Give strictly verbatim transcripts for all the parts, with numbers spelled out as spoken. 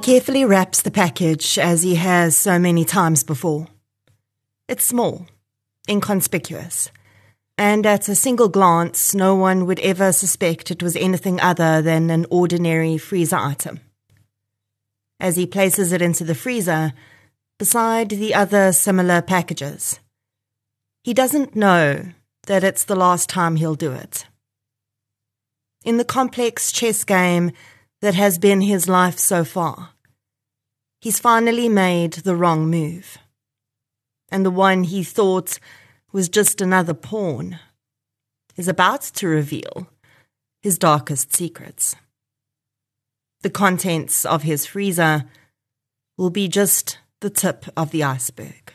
carefully wraps the package as he has so many times before. It's small, inconspicuous, and at a single glance no one would ever suspect it was anything other than an ordinary freezer item. As he places it into the freezer, beside the other similar packages, he doesn't know that it's the last time he'll do it. In the complex chess game that has been his life so far, he's finally made the wrong move. And the one he thought was just another pawn is about to reveal his darkest secrets. The contents of his freezer will be just the tip of the iceberg.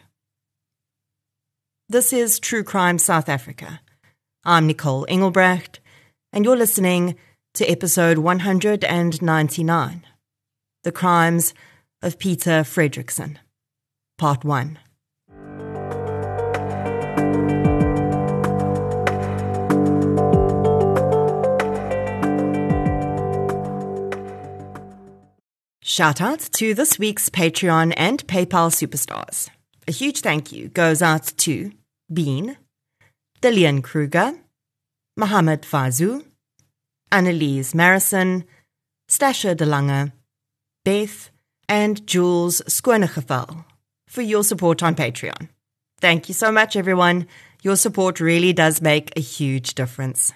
This is True Crime South Africa. I'm Nicole Engelbrecht, and you're listening to episode one hundred ninety-nine, The Crimes of Peter Fredrickson, Part one. Shout out to this week's Patreon and PayPal superstars. A huge thank you goes out to Bean, Dillian Kruger, Mohammed Fazu, Annelies Marison, Stasha De Lange, Beth, and Jules Skonegeval for your support on Patreon. Thank you so much, everyone. Your support really does make a huge difference.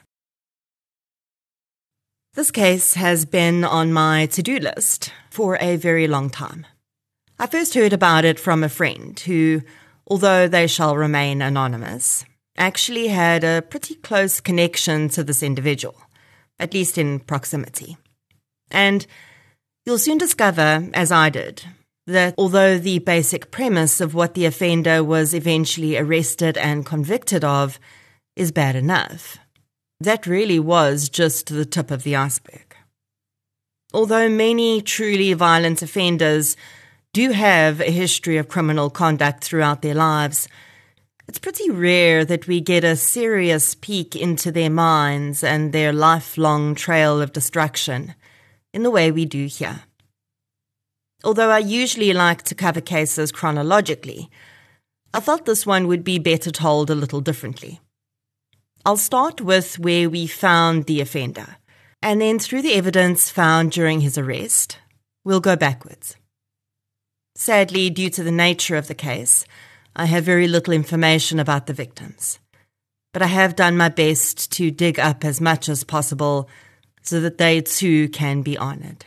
This case has been on my to-do list for a very long time. I first heard about it from a friend who, although they shall remain anonymous, actually had a pretty close connection to this individual, at least in proximity. And you'll soon discover, as I did, that although the basic premise of what the offender was eventually arrested and convicted of is bad enough, that really was just the tip of the iceberg. Although many truly violent offenders do have a history of criminal conduct throughout their lives, it's pretty rare that we get a serious peek into their minds and their lifelong trail of destruction in the way we do here. Although I usually like to cover cases chronologically, I thought this one would be better told a little differently. I'll start with where we found the offender, and then through the evidence found during his arrest, we'll go backwards. Sadly, due to the nature of the case, I have very little information about the victims, but I have done my best to dig up as much as possible so that they too can be honoured.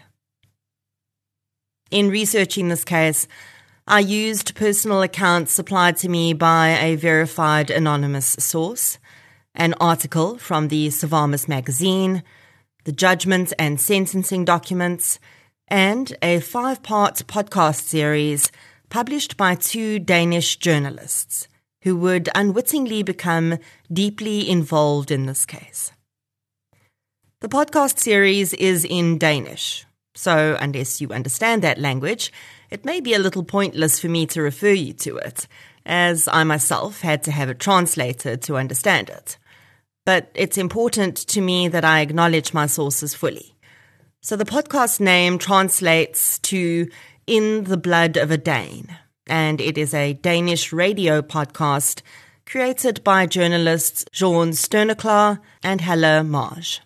In researching this case, I used personal accounts supplied to me by a verified anonymous source, an article from the Savamas magazine, the judgment and sentencing documents, and a five-part podcast series published by two Danish journalists who would unwittingly become deeply involved in this case. The podcast series is in Danish, so unless you understand that language, it may be a little pointless for me to refer you to it, as I myself had to have it translated to understand it. But it's important to me that I acknowledge my sources fully. So the podcast name translates to In the Blood of a Dane, and it is a Danish radio podcast created by journalists Jean Sterneklar and Helle Marge.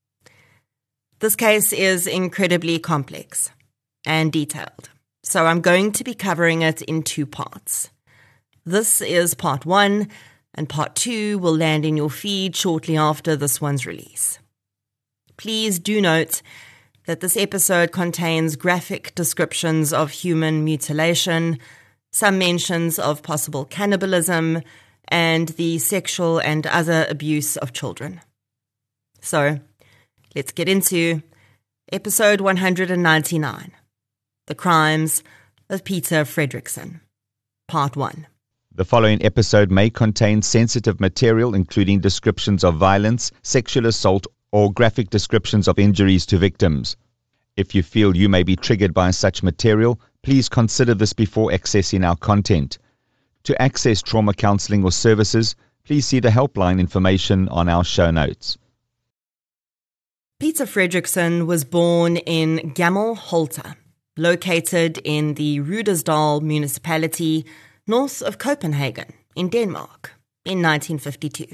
This case is incredibly complex and detailed, so I'm going to be covering it in two parts. This is part one, and part two will land in your feed shortly after this one's release. Please do note that this episode contains graphic descriptions of human mutilation, some mentions of possible cannibalism, and the sexual and other abuse of children. So, let's get into episode one hundred ninety-nine, The Crimes of Peter Fredrickson, part one. The following episode may contain sensitive material, including descriptions of violence, sexual assault, or graphic descriptions of injuries to victims. If you feel you may be triggered by such material, please consider this before accessing our content. To access trauma counseling or services, please see the helpline information on our show notes. Peter Fredrickson was born in Gammelholte, located in the Rudersdal municipality north of Copenhagen in Denmark in nineteen fifty-two.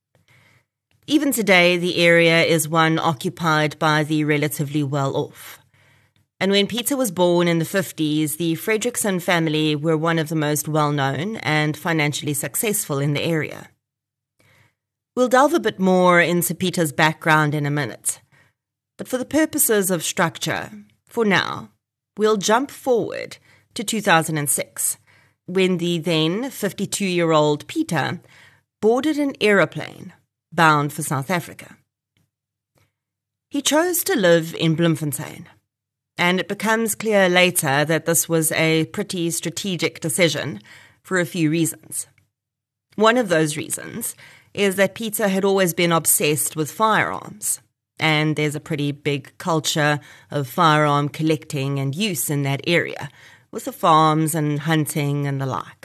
Even today, the area is one occupied by the relatively well-off. And when Peter was born in the fifties, the Fredrickson family were one of the most well-known and financially successful in the area. We'll delve a bit more into Peter's background in a minute, but for the purposes of structure, for now, we'll jump forward to two thousand six, when the then fifty-two-year-old Peter boarded an aeroplane bound for South Africa. He chose to live in Bloemfontein, and it becomes clear later that this was a pretty strategic decision for a few reasons. One of those reasons is that Peter had always been obsessed with firearms, and there's a pretty big culture of firearm collecting and use in that area, with the farms and hunting and the like.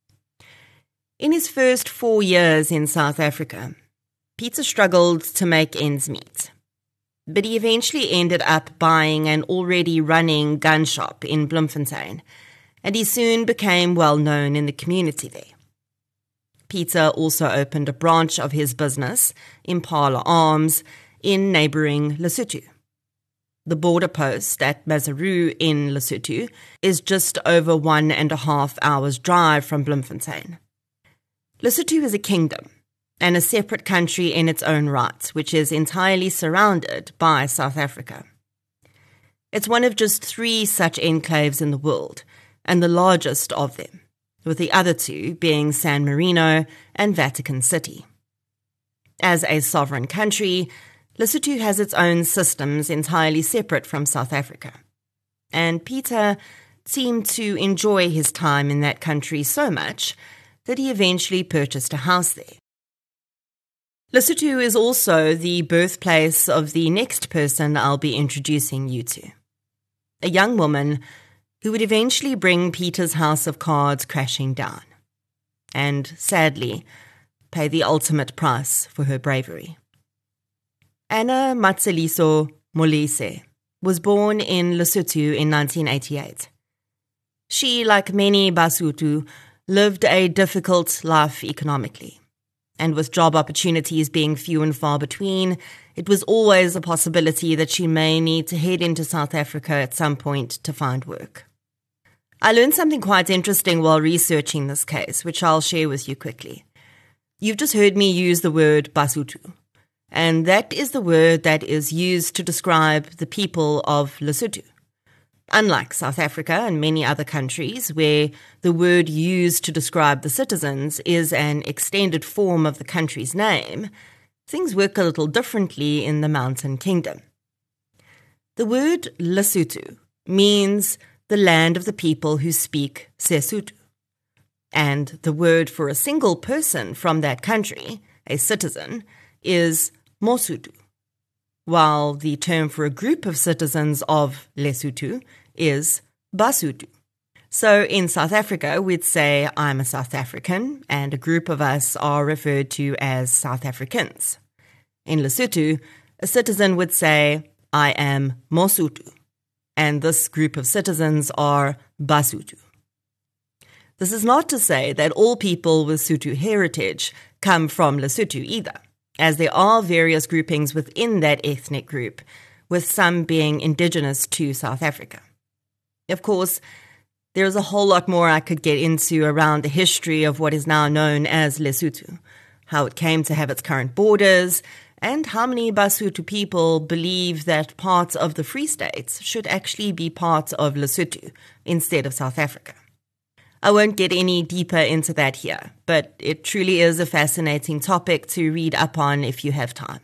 In his first four years in South Africa, Peter struggled to make ends meet, but he eventually ended up buying an already running gun shop in Bloemfontein, and he soon became well known in the community there. Peter also opened a branch of his business, Impala Arms, in neighbouring Lesotho. The border post at Maseru in Lesotho is just over one and a half hours' drive from Bloemfontein. Lesotho is a kingdom and a separate country in its own right, which is entirely surrounded by South Africa. It's one of just three such enclaves in the world, and the largest of them, with the other two being San Marino and Vatican City. As a sovereign country, Lesotho has its own systems entirely separate from South Africa, and Peter seemed to enjoy his time in that country so much that he eventually purchased a house there. Lesotho is also the birthplace of the next person I'll be introducing you to, a young woman who would eventually bring Peter's house of cards crashing down, and, sadly, pay the ultimate price for her bravery. Anna Matseliso Molise was born in Lesotho in nineteen eighty-eight. She, like many Basotho, lived a difficult life economically, and with job opportunities being few and far between, it was always a possibility that she may need to head into South Africa at some point to find work. I learned something quite interesting while researching this case, which I'll share with you quickly. You've just heard me use the word Basotho, and that is the word that is used to describe the people of Lesotho. Unlike South Africa and many other countries, where the word used to describe the citizens is an extended form of the country's name, things work a little differently in the Mountain Kingdom. The word Lesotho means the land of the people who speak Sesotho, and the word for a single person from that country, a citizen, is Mosotho, while the term for a group of citizens of Lesotho is Basotho. So in South Africa, we'd say, I'm a South African, and a group of us are referred to as South Africans. In Lesotho, a citizen would say, I am Mosotho, and this group of citizens are Basotho. This is not to say that all people with Sotho heritage come from Lesotho either, as there are various groupings within that ethnic group, with some being indigenous to South Africa. Of course, there's a whole lot more I could get into around the history of what is now known as Lesotho, how it came to have its current borders, and how many Basotho people believe that parts of the Free States should actually be part of Lesotho instead of South Africa. I won't get any deeper into that here, but it truly is a fascinating topic to read up on if you have time.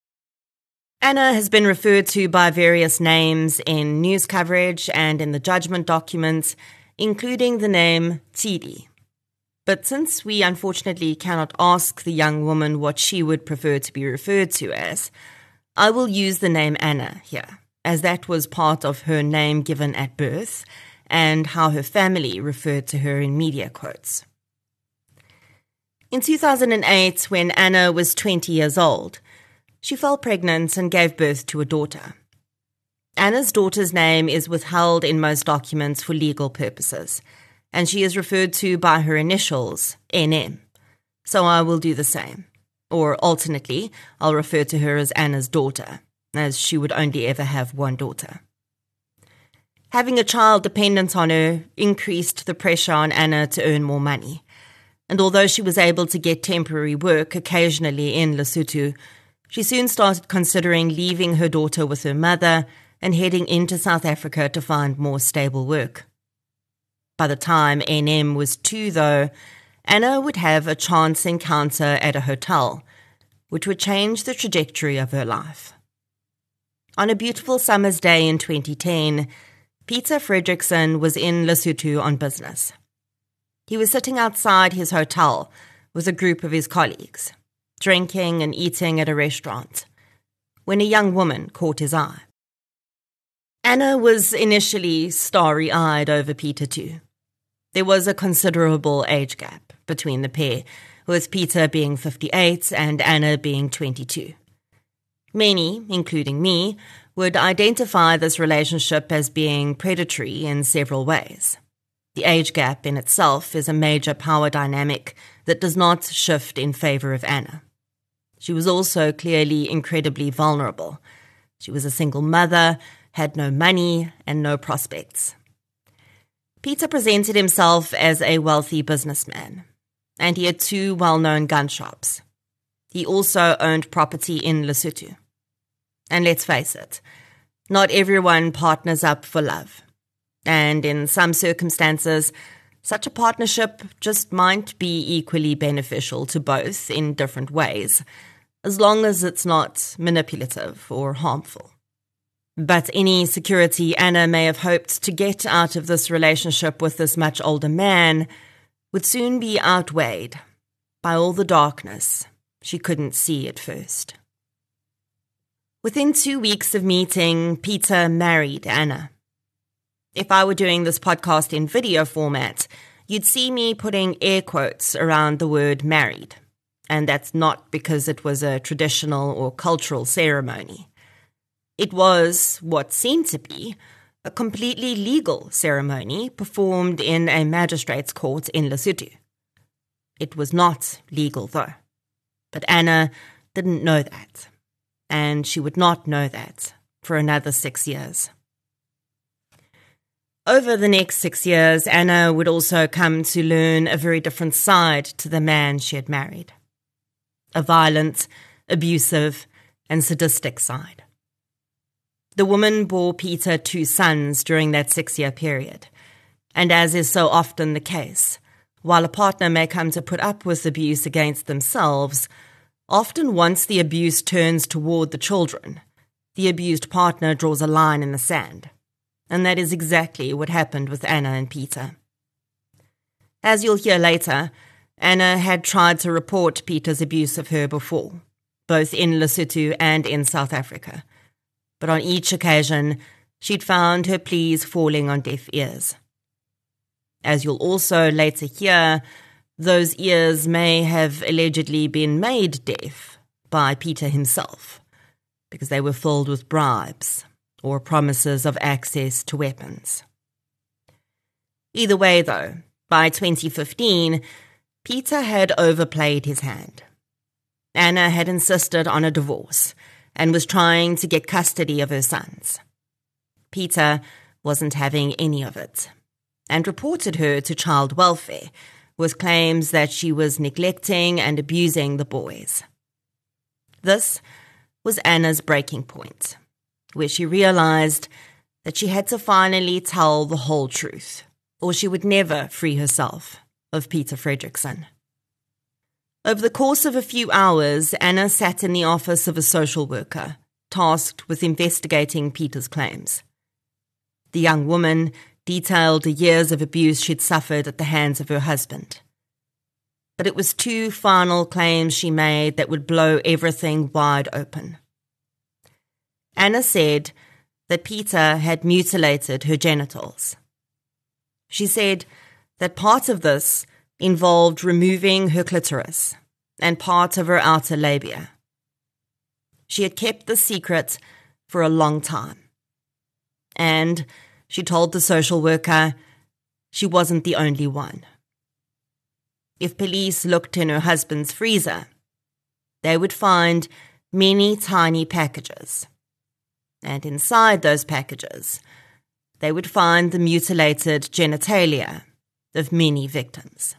Anna has been referred to by various names in news coverage and in the judgment documents, including the name Tidi. But since we unfortunately cannot ask the young woman what she would prefer to be referred to as, I will use the name Anna here, as that was part of her name given at birth, and how her family referred to her in media quotes. In two thousand eight, when Anna was twenty years old, she fell pregnant and gave birth to a daughter. Anna's daughter's name is withheld in most documents for legal purposes, and she is referred to by her initials, N M. So I will do the same. Or alternately, I'll refer to her as Anna's daughter, as she would only ever have one daughter. Having a child dependent on her increased the pressure on Anna to earn more money, and although she was able to get temporary work occasionally in Lesotho, she soon started considering leaving her daughter with her mother and heading into South Africa to find more stable work. By the time N M was two, though, Anna would have a chance encounter at a hotel, which would change the trajectory of her life. On a beautiful summer's day in twenty ten, Peter Fredrickson was in Lesotho on business. He was sitting outside his hotel with a group of his colleagues, drinking and eating at a restaurant, when a young woman caught his eye. Anna was initially starry-eyed over Peter too. There was a considerable age gap between the pair, with Peter being fifty-eight and Anna being twenty-two. Many, including me, would identify this relationship as being predatory in several ways. The age gap in itself is a major power dynamic that does not shift in favor of Anna. She was also clearly incredibly vulnerable. She was a single mother, had no money, and no prospects. Peter presented himself as a wealthy businessman, and he had two well-known gun shops. He also owned property in Lesotho. And let's face it, not everyone partners up for love. And in some circumstances, such a partnership just might be equally beneficial to both in different ways, as long as it's not manipulative or harmful. But any security Anna may have hoped to get out of this relationship with this much older man would soon be outweighed by all the darkness she couldn't see at first. Within two weeks of meeting, Peter married Anna. If I were doing this podcast in video format, you'd see me putting air quotes around the word married, and that's not because it was a traditional or cultural ceremony. It was what seemed to be a completely legal ceremony performed in a magistrate's court in Lesotho. It was not legal, though. But Anna didn't know that, and she would not know that for another six years. Over the next six years, Anna would also come to learn a very different side to the man she had married. A violent, abusive, and sadistic side. The woman bore Peter two sons during that six-year period, and as is so often the case, while a partner may come to put up with abuse against themselves, often once the abuse turns toward the children, the abused partner draws a line in the sand, and that is exactly what happened with Anna and Peter. As you'll hear later, Anna had tried to report Peter's abuse of her before, both in Lesotho and in South Africa. But on each occasion, she'd found her pleas falling on deaf ears. As you'll also later hear, those ears may have allegedly been made deaf by Peter himself, because they were filled with bribes or promises of access to weapons. Either way, though, by twenty fifteen, Peter had overplayed his hand. Anna had insisted on a divorce and was trying to get custody of her sons. Peter wasn't having any of it, and reported her to child welfare with claims that she was neglecting and abusing the boys. This was Anna's breaking point, where she realized that she had to finally tell the whole truth, or she would never free herself of Peter Fredrickson. Over the course of a few hours, Anna sat in the office of a social worker, tasked with investigating Peter's claims. The young woman detailed the years of abuse she'd suffered at the hands of her husband. But it was two final claims she made that would blow everything wide open. Anna said that Peter had mutilated her genitals. She said that part of this involved removing her clitoris and part of her outer labia. She had kept the secret for a long time, And she told the social worker she wasn't the only one. If police looked in her husband's freezer, they would find many tiny packages. And inside those packages, they would find the mutilated genitalia of many victims.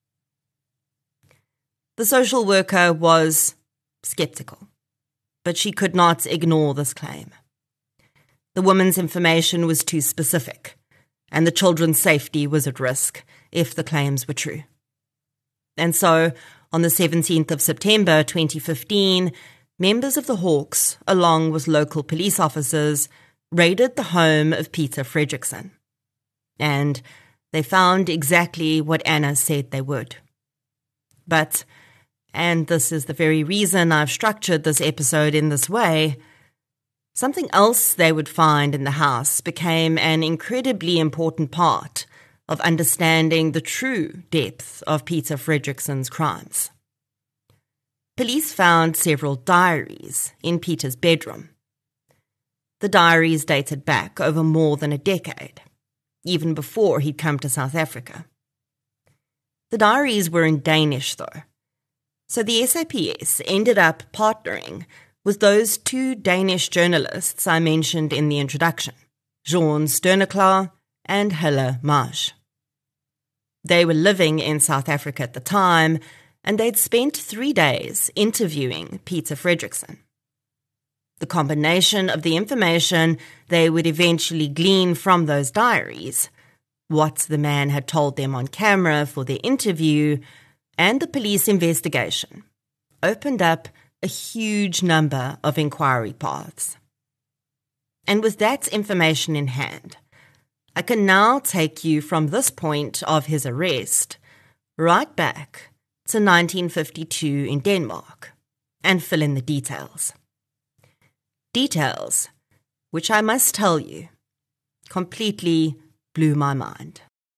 The social worker was skeptical, but she could not ignore this claim. The woman's information was too specific, and the children's safety was at risk if the claims were true. And so, on the seventeenth of September twenty fifteen, members of the Hawks, along with local police officers, raided the home of Peter Fredrickson. And they found exactly what Anna said they would. But, and this is the very reason I've structured this episode in this way, something else they would find in the house became an incredibly important part of understanding the true depth of Peter Fredrickson's crimes. Police found several diaries in Peter's bedroom. The diaries dated back over more than a decade, even before he'd come to South Africa. The diaries were in Danish, though, so the S A P S ended up partnering with those two Danish journalists I mentioned in the introduction, Jean Sterneklar and Helle Maj. They were living in South Africa at the time, and they'd spent three days interviewing Peter Fredrickson. The combination of the information they would eventually glean from those diaries, what the man had told them on camera for their interview, and the police investigation, opened up a huge number of inquiry paths. And with that information in hand, I can now take you from this point of his arrest right back to nineteen fifty-two in Denmark and fill in the details. Details which I must tell you completely blew my mind.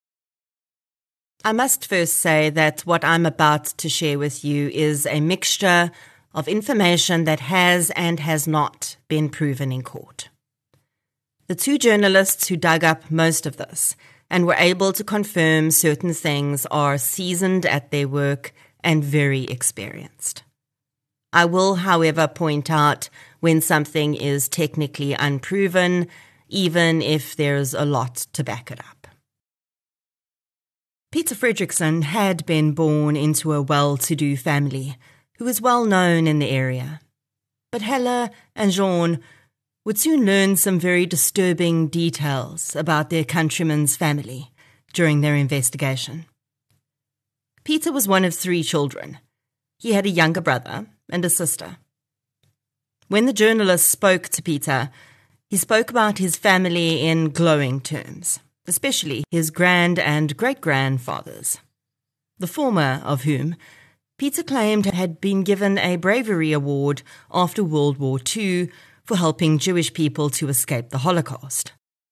I must first say that what I'm about to share with you is a mixture of information that has and has not been proven in court. The two journalists who dug up most of this and were able to confirm certain things are seasoned at their work and very experienced. I will, however, point out when something is technically unproven, even if there's a lot to back it up. Peter Fredrickson had been born into a well-to-do family who was well known in the area. But Helle and Jean would soon learn some very disturbing details about their countryman's family during their investigation. Peter was one of three children. He had a younger brother and a sister. When the journalist spoke to Peter, he spoke about his family in glowing terms, especially his grand- and great-grandfathers, the former of whom Peter claimed had been given a bravery award after World War Two for helping Jewish people to escape the Holocaust.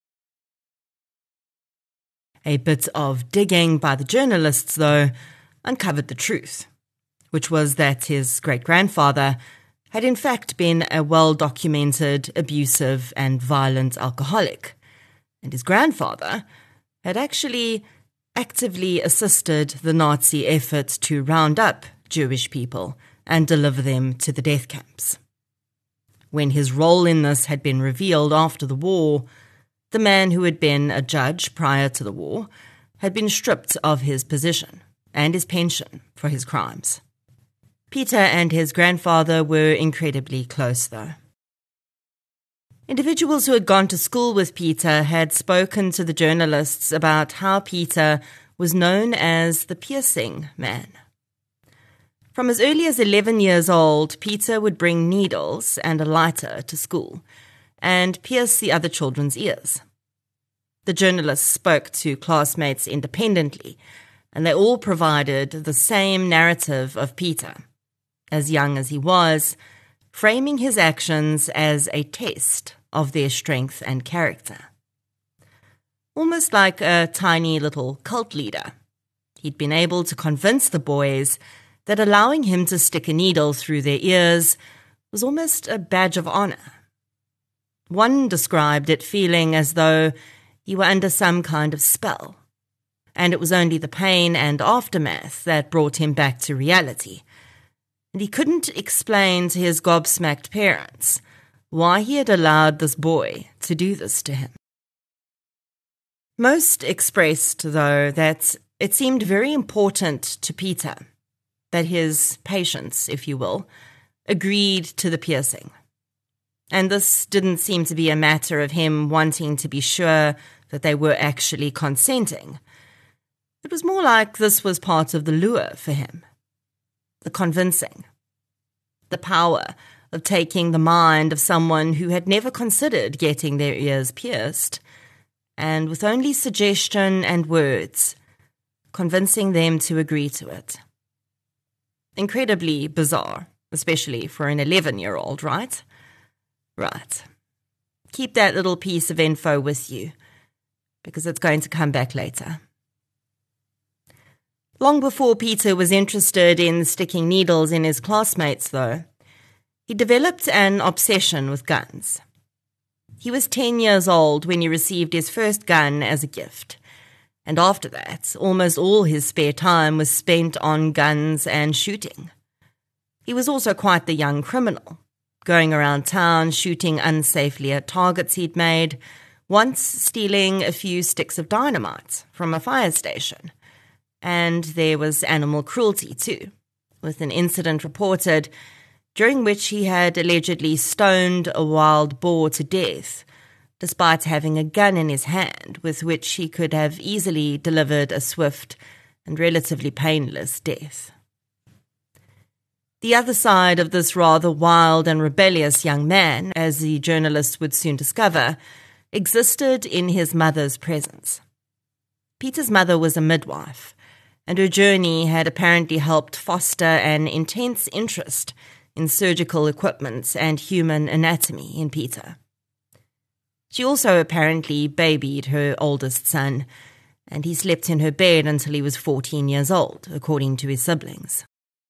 A bit of digging by the journalists, though, uncovered the truth, which was that his great-grandfather had in fact been a well-documented, abusive and violent alcoholic, and his grandfather had actually actively assisted the Nazi effort to round up Jewish people and deliver them to the death camps. When his role in this had been revealed after the war, the man who had been a judge prior to the war had been stripped of his position and his pension for his crimes. Peter and his grandfather were incredibly close, though. Individuals who had gone to school with Peter had spoken to the journalists about how Peter was known as the piercing man. From as early as eleven years old, Peter would bring needles and a lighter to school and pierce the other children's ears. The journalists spoke to classmates independently, and they all provided the same narrative of Peter, as young as he was, framing his actions as a test of their strength and character. Almost like a tiny little cult leader, he'd been able to convince the boys that allowing him to stick a needle through their ears was almost a badge of honor. One described it feeling as though he were under some kind of spell, and it was only the pain and aftermath that brought him back to reality. And he couldn't explain to his gobsmacked parents why he had allowed this boy to do this to him. Most expressed, though, that it seemed very important to Peter that his patients, if you will, agreed to the piercing. And this didn't seem to be a matter of him wanting to be sure that they were actually consenting. It was more like this was part of the lure for him. The convincing. The power of taking the mind of someone who had never considered getting their ears pierced, and with only suggestion and words, convincing them to agree to it. Incredibly bizarre, especially for an eleven-year-old, right? Right. Keep that little piece of info with you, because it's going to come back later. Long before Peter was interested in sticking needles in his classmates, though, he developed an obsession with guns. He was ten years old when he received his first gun as a gift, and after that, almost all his spare time was spent on guns and shooting. He was also quite the young criminal, going around town shooting unsafely at targets he'd made, once stealing a few sticks of dynamite from a fire station. And there was animal cruelty too, with an incident reported during which he had allegedly stoned a wild boar to death, despite having a gun in his hand with which he could have easily delivered a swift and relatively painless death. The other side of this rather wild and rebellious young man, as the journalist would soon discover, existed in his mother's presence. Peter's mother was a midwife, and her journey had apparently helped foster an intense interest in surgical equipment and human anatomy in Peter. She also apparently babied her oldest son, and he slept in her bed until he was fourteen years old, according to his siblings.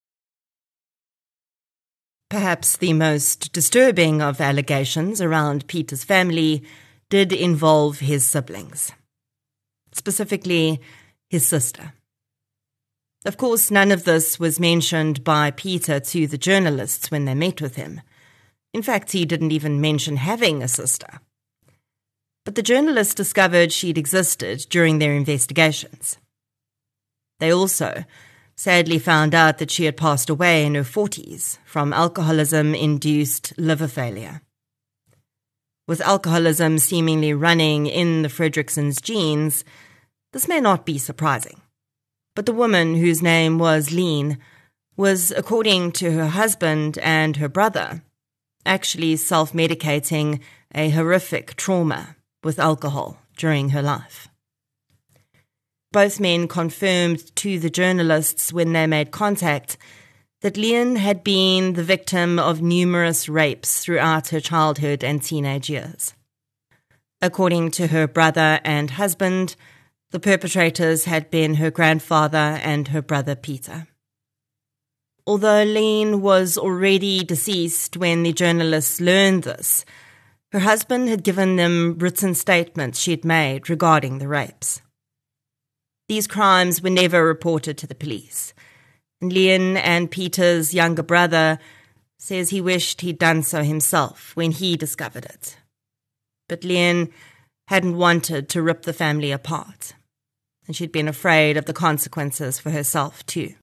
Perhaps the most disturbing of allegations around Peter's family did involve his siblings, specifically his sister. Of course, none of this was mentioned by Peter to the journalists when they met with him. In fact, he didn't even mention having a sister. But the journalists discovered she'd existed during their investigations. They also sadly found out that she had passed away in her forties from alcoholism-induced liver failure. With alcoholism seemingly running in the Fredricksons' genes, this may not be surprising. But the woman, whose name was Lean, was, according to her husband and her brother, actually self-medicating a horrific trauma with alcohol during her life. Both men confirmed to the journalists when they made contact that Lean had been the victim of numerous rapes throughout her childhood and teenage years. According to her brother and husband, the perpetrators had been her grandfather and her brother Peter. Although Lean was already deceased when the journalists learned this, her husband had given them written statements she'd made regarding the rapes. These crimes were never reported to the police, and Leon and Peter's younger brother says he wished he'd done so himself when he discovered it. But Leon hadn't wanted to rip the family apart, and she'd been afraid of the consequences for herself too.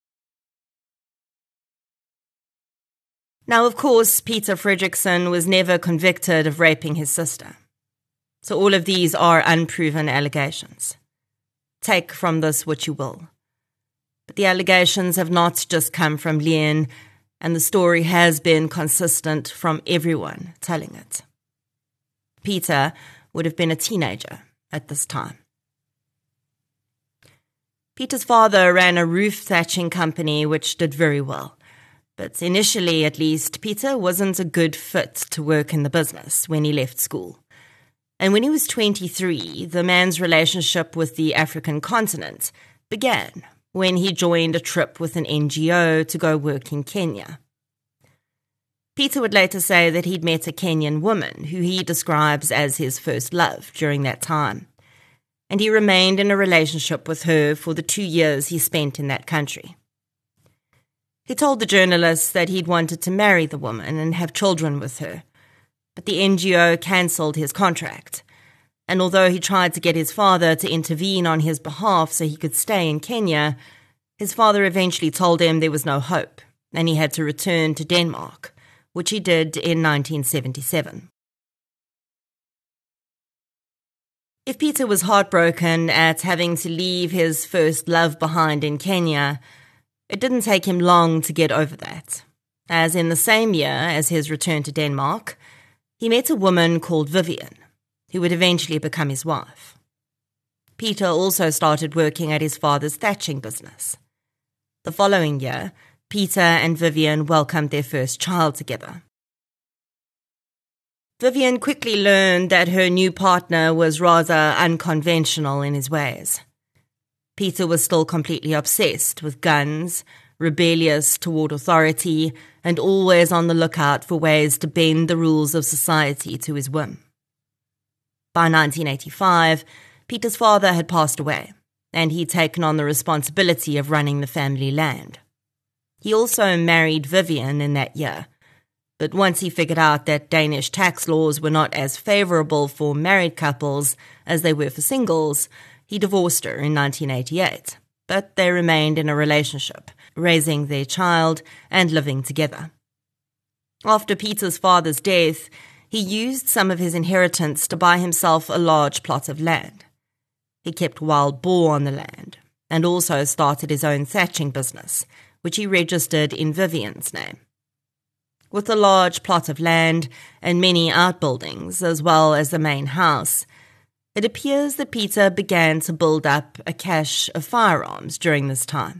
Now, of course, Peter Fredrickson was never convicted of raping his sister, so all of these are unproven allegations. Take from this what you will. But the allegations have not just come from Leon, and the story has been consistent from everyone telling it. Peter would have been a teenager at this time. Peter's father ran a roof thatching company which did very well, but initially at least, Peter wasn't a good fit to work in the business when he left school. And when he was twenty-three, the man's relationship with the African continent began when he joined a trip with an N G O to go work in Kenya. Peter would later say that he'd met a Kenyan woman who he describes as his first love during that time, and he remained in a relationship with her for the two years he spent in that country. He told the journalists that he'd wanted to marry the woman and have children with her, but the N G O cancelled his contract, and although he tried to get his father to intervene on his behalf so he could stay in Kenya, his father eventually told him there was no hope, and he had to return to Denmark, which he did in nineteen seventy-seven. If Peter was heartbroken at having to leave his first love behind in Kenya, it didn't take him long to get over that, as in the same year as his return to Denmark, he met a woman called Vivian, who would eventually become his wife. Peter also started working at his father's thatching business. The following year, Peter and Vivian welcomed their first child together. Vivian quickly learned that her new partner was rather unconventional in his ways. Peter was still completely obsessed with guns, rebellious toward authority, and always on the lookout for ways to bend the rules of society to his whim. By nineteen eighty-five, Peter's father had passed away, and he'd taken on the responsibility of running the family land. He also married Vivian in that year, but once he figured out that Danish tax laws were not as favourable for married couples as they were for singles, he divorced her in nineteen eighty-eight, but they remained in a relationship, raising their child and living together. After Peter's father's death, he used some of his inheritance to buy himself a large plot of land. He kept wild boar on the land, and also started his own thatching business, which he registered in Vivian's name. With a large plot of land and many outbuildings, as well as the main house, it appears that Peter began to build up a cache of firearms during this time.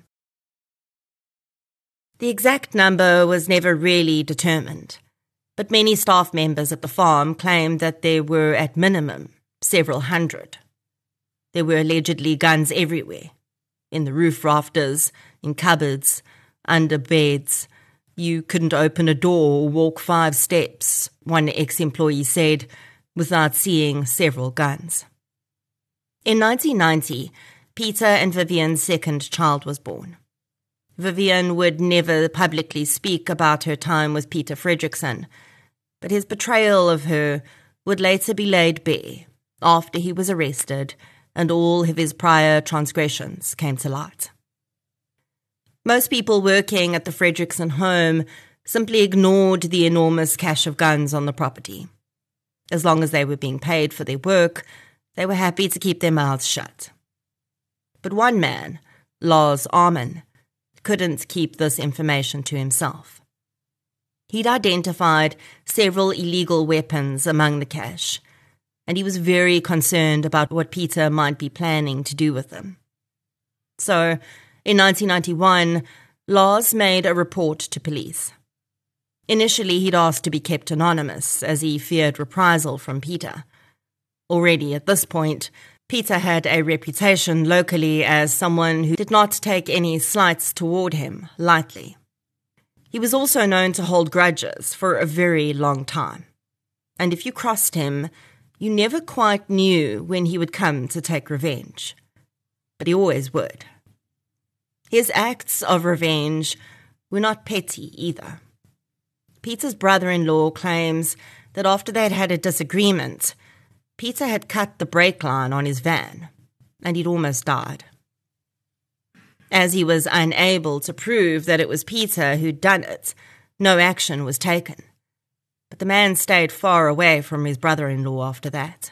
The exact number was never really determined, but many staff members at the farm claimed that there were, at minimum, several hundred. There were allegedly guns everywhere, in the roof rafters, in cupboards, under beds. You couldn't open a door or walk five steps, one ex-employee said, without seeing several guns. In nineteen ninety, Peter and Vivian's second child was born. Vivian would never publicly speak about her time with Peter Fredrickson, but his betrayal of her would later be laid bare after he was arrested and all of his prior transgressions came to light. Most people working at the Fredrickson home simply ignored the enormous cache of guns on the property. As long as they were being paid for their work, they were happy to keep their mouths shut. But one man, Lars Arman, couldn't keep this information to himself. He'd identified several illegal weapons among the cache, and he was very concerned about what Peter might be planning to do with them. So, in nineteen ninety-one, Lars made a report to police. Initially, he'd asked to be kept anonymous, as he feared reprisal from Peter. Already at this point, Peter had a reputation locally as someone who did not take any slights toward him lightly. He was also known to hold grudges for a very long time, and if you crossed him, you never quite knew when he would come to take revenge. But he always would. His acts of revenge were not petty either. Peter's brother-in-law claims that after they'd had a disagreement, Peter had cut the brake line on his van, and he'd almost died. As he was unable to prove that it was Peter who'd done it, no action was taken. But the man stayed far away from his brother-in-law after that.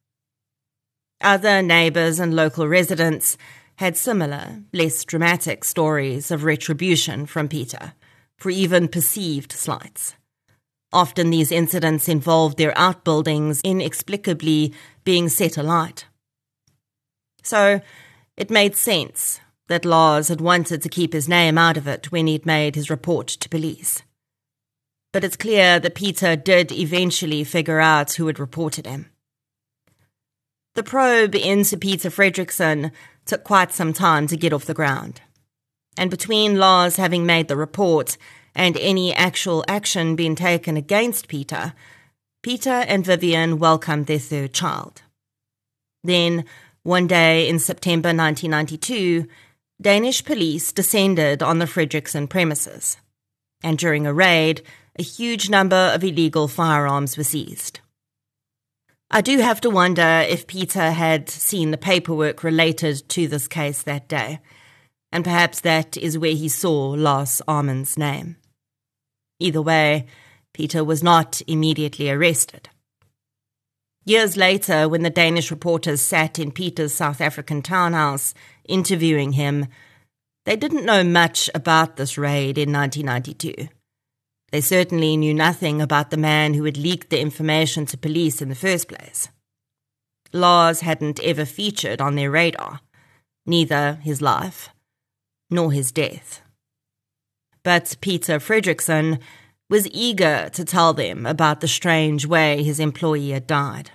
Other neighbours and local residents had similar, less dramatic stories of retribution from Peter for even perceived slights. Often these incidents involved their outbuildings inexplicably being set alight. So it made sense that Lars had wanted to keep his name out of it when he'd made his report to police. But it's clear that Peter did eventually figure out who had reported him. The probe into Peter Fredrickson took quite some time to get off the ground, and between Lars having made the report and any actual action being taken against Peter, Peter and Vivian welcomed their third child. Then, one day in September nineteen ninety-two, Danish police descended on the Fredriksson premises, and during a raid, a huge number of illegal firearms were seized. I do have to wonder if Peter had seen the paperwork related to this case that day, and perhaps that is where he saw Lars Amund's name. Either way, Peter was not immediately arrested. Years later, when the Danish reporters sat in Peter's South African townhouse interviewing him, they didn't know much about this raid in nineteen ninety-two. They certainly knew nothing about the man who had leaked the information to police in the first place. Lars hadn't ever featured on their radar, neither his life nor his death. But Peter Fredriksson was eager to tell them about the strange way his employee had died.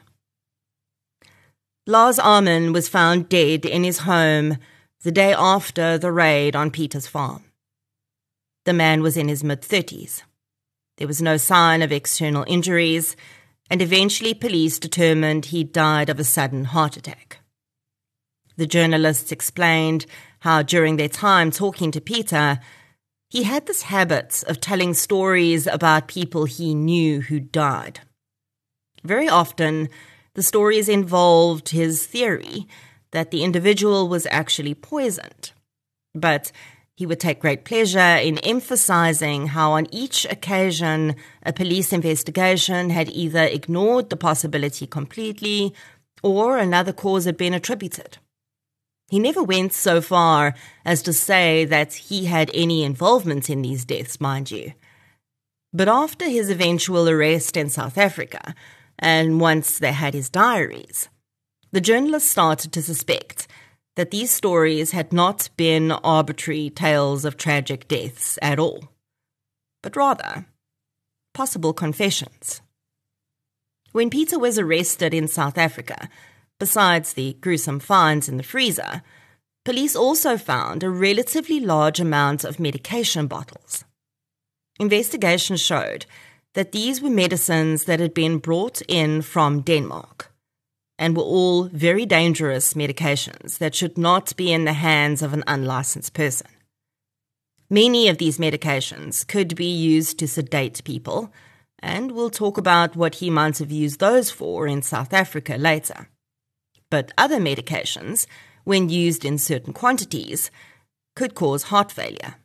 Lars Amund was found dead in his home the day after the raid on Peter's farm. The man was in his mid-thirties. There was no sign of external injuries, and eventually police determined he died of a sudden heart attack. The journalists explained how during their time talking to Peter, he had this habit of telling stories about people he knew who died. Very often, the stories involved his theory that the individual was actually poisoned, but he would take great pleasure in emphasizing how on each occasion a police investigation had either ignored the possibility completely or another cause had been attributed. He never went so far as to say that he had any involvement in these deaths, mind you. But after his eventual arrest in South Africa, and once they had his diaries, the journalists started to suspect that these stories had not been arbitrary tales of tragic deaths at all, but rather possible confessions. When Peter was arrested in South Africa, besides the gruesome finds in the freezer, police also found a relatively large amount of medication bottles. Investigations showed that these were medicines that had been brought in from Denmark, and were all very dangerous medications that should not be in the hands of an unlicensed person. Many of these medications could be used to sedate people, and we'll talk about what he might have used those for in South Africa later. But other medications, when used in certain quantities, could cause heart failure.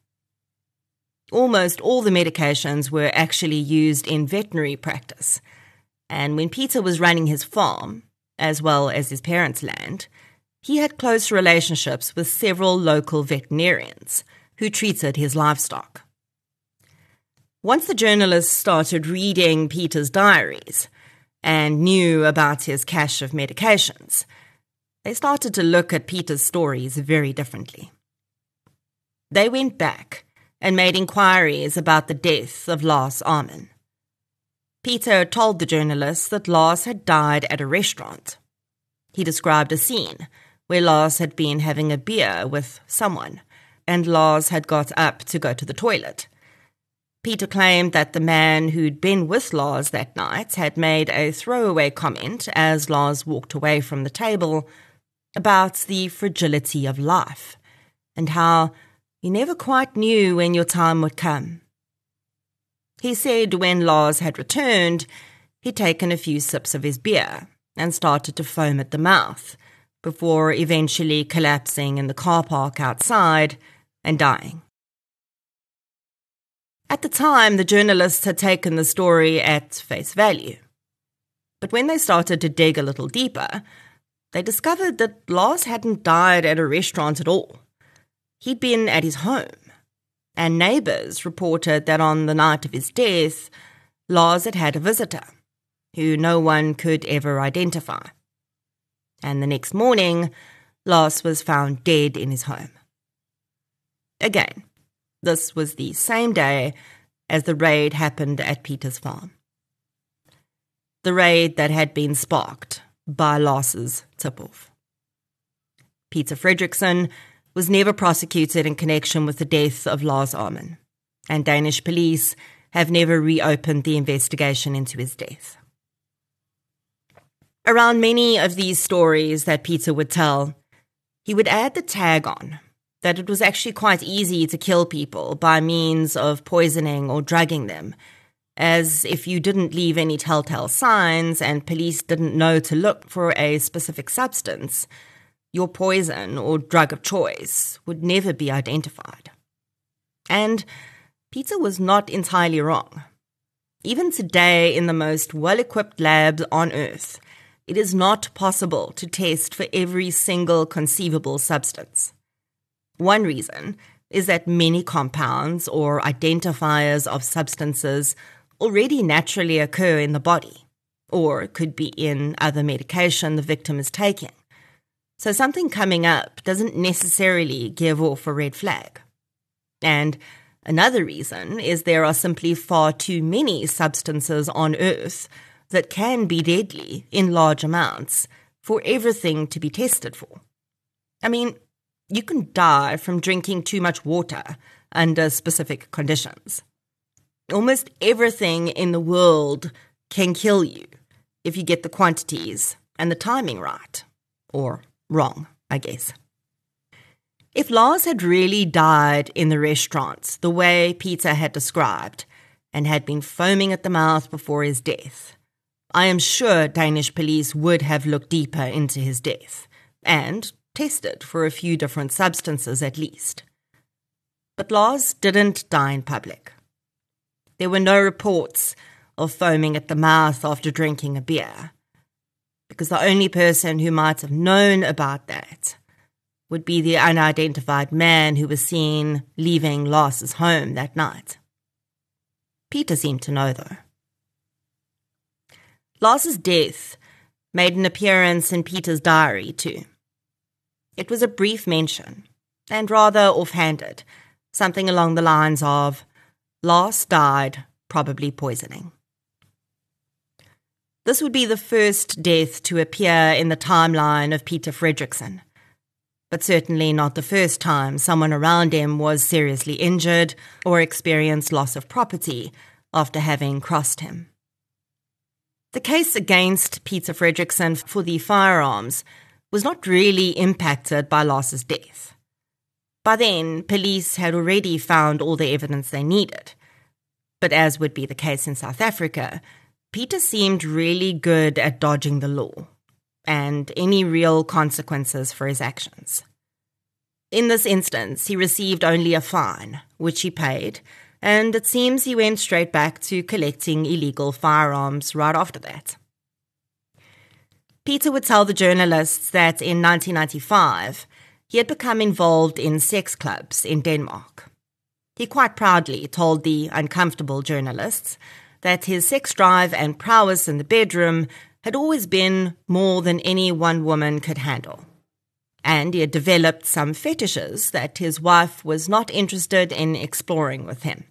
Almost all the medications were actually used in veterinary practice, and when Peter was running his farm, as well as his parents' land, he had close relationships with several local veterinarians who treated his livestock. Once the journalists started reading Peter's diaries and knew about his cache of medications, they started to look at Peter's stories very differently. They went back and made inquiries about the death of Lars Amund. Peter told the journalists that Lars had died at a restaurant. He described a scene where Lars had been having a beer with someone, and Lars had got up to go to the toilet. Peter claimed that the man who'd been with Lars that night had made a throwaway comment as Lars walked away from the table about the fragility of life, and how you never quite knew when your time would come. He said when Lars had returned, he'd taken a few sips of his beer and started to foam at the mouth, before eventually collapsing in the car park outside and dying. At the time, the journalists had taken the story at face value. But when they started to dig a little deeper, they discovered that Lars hadn't died at a restaurant at all. He'd been at his home, and neighbours reported that on the night of his death, Lars had had a visitor, who no one could ever identify. And the next morning, Lars was found dead in his home. Again, this was the same day as the raid happened at Peter's farm. The raid that had been sparked by Lars's tip-off. Peter Fredriksson was never prosecuted in connection with the death of Lars Amund, and Danish police have never reopened the investigation into his death. Around many of these stories that Peter would tell, he would add the tag on that it was actually quite easy to kill people by means of poisoning or drugging them, as if you didn't leave any telltale signs and police didn't know to look for a specific substance, your poison or drug of choice would never be identified. And Peter was not entirely wrong. Even today, in the most well-equipped labs on Earth, it is not possible to test for every single conceivable substance. One reason is that many compounds or identifiers of substances already naturally occur in the body, or could be in other medication the victim is taking. So something coming up doesn't necessarily give off a red flag. And another reason is there are simply far too many substances on Earth that can be deadly in large amounts for everything to be tested for. I mean, you can die from drinking too much water under specific conditions. Almost everything in the world can kill you if you get the quantities and the timing right. Or wrong, I guess. If Lars had really died in the restaurant the way Peter had described and had been foaming at the mouth before his death, I am sure Danish police would have looked deeper into his death and tested for a few different substances at least. But Lars didn't die in public. There were no reports of foaming at the mouth after drinking a beer, because the only person who might have known about that would be the unidentified man who was seen leaving Lars's home that night. Peter seemed to know, though. Lars's death made an appearance in Peter's diary, too. It was a brief mention, and rather offhanded, something along the lines of, Lars died, probably poisoning. This would be the first death to appear in the timeline of Peter Fredriksson, but certainly not the first time someone around him was seriously injured or experienced loss of property after having crossed him. The case against Peter Fredriksson for the firearms was not really impacted by Lars's death. By then, police had already found all the evidence they needed. But as would be the case in South Africa, Peter seemed really good at dodging the law and any real consequences for his actions. In this instance, he received only a fine, which he paid, and it seems he went straight back to collecting illegal firearms right after that. Peter would tell the journalists that in nineteen ninety-five, he had become involved in sex clubs in Denmark. He quite proudly told the uncomfortable journalists that his sex drive and prowess in the bedroom had always been more than any one woman could handle. And he had developed some fetishes that his wife was not interested in exploring with him.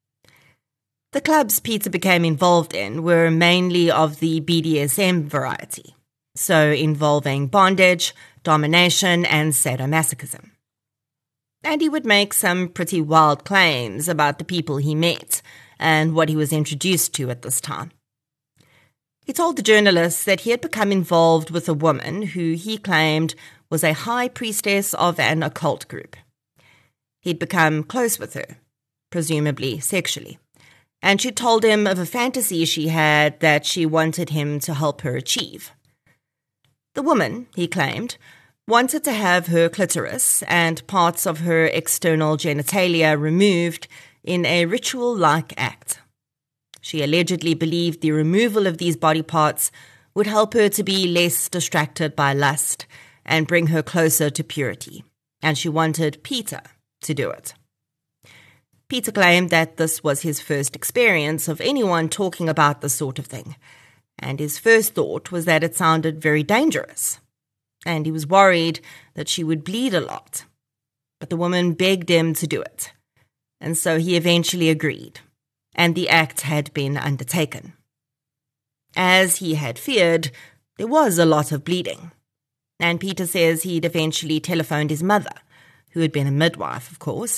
The clubs Peter became involved in were mainly of the B D S M variety, so involving bondage, domination, and sadomasochism. And he would make some pretty wild claims about the people he met and what he was introduced to at this time. He told the journalists that he had become involved with a woman who he claimed was a high priestess of an occult group. He'd become close with her, presumably sexually, and she told him of a fantasy she had that she wanted him to help her achieve. The woman, he claimed, wanted to have her clitoris and parts of her external genitalia removed in a ritual-like act. She allegedly believed the removal of these body parts would help her to be less distracted by lust and bring her closer to purity, and she wanted Peter to do it. Peter claimed that this was his first experience of anyone talking about this sort of thing, and his first thought was that it sounded very dangerous, and he was worried that she would bleed a lot. But the woman begged him to do it, and so he eventually agreed, and the act had been undertaken. As he had feared, there was a lot of bleeding, and Peter says he'd eventually telephoned his mother, who had been a midwife, of course,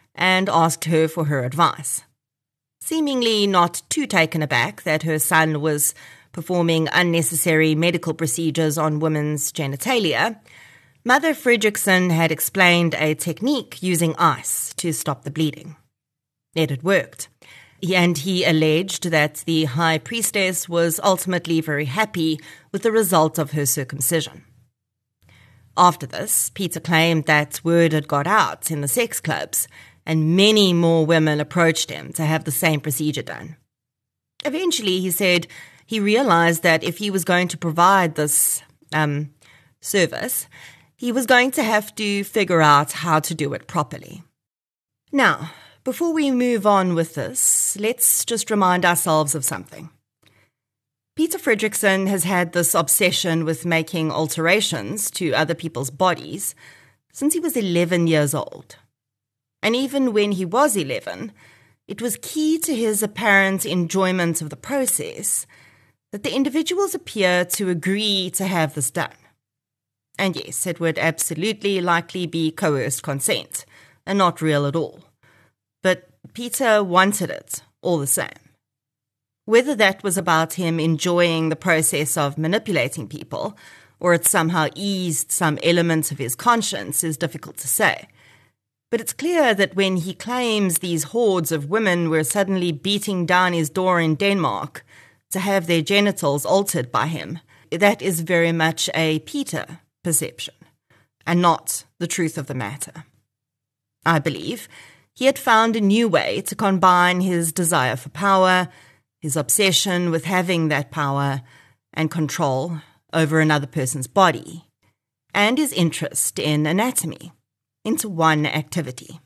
and asked her for her advice. Seemingly not too taken aback that her son was performing unnecessary medical procedures on women's genitalia, Mother Fredrickson had explained a technique using ice to stop the bleeding. It had worked, and he alleged that the high priestess was ultimately very happy with the result of her circumcision. After this, Peter claimed that word had got out in the sex clubs, and many more women approached him to have the same procedure done. Eventually, he said he realized that if he was going to provide this um, service, he was going to have to figure out how to do it properly. Now, before we move on with this, let's just remind ourselves of something. Peter Fredrickson has had this obsession with making alterations to other people's bodies since he was eleven years old. And even when he was eleven, it was key to his apparent enjoyment of the process that the individuals appear to agree to have this done. And yes, it would absolutely likely be coerced consent, and not real at all. But Peter wanted it all the same. Whether that was about him enjoying the process of manipulating people, or it somehow eased some element of his conscience, is difficult to say. But it's clear that when he claims these hordes of women were suddenly beating down his door in Denmark to have their genitals altered by him, that is very much a Peter perception, and not the truth of the matter. I believe he had found a new way to combine his desire for power, his obsession with having that power and control over another person's body, and his interest in anatomy into one activity.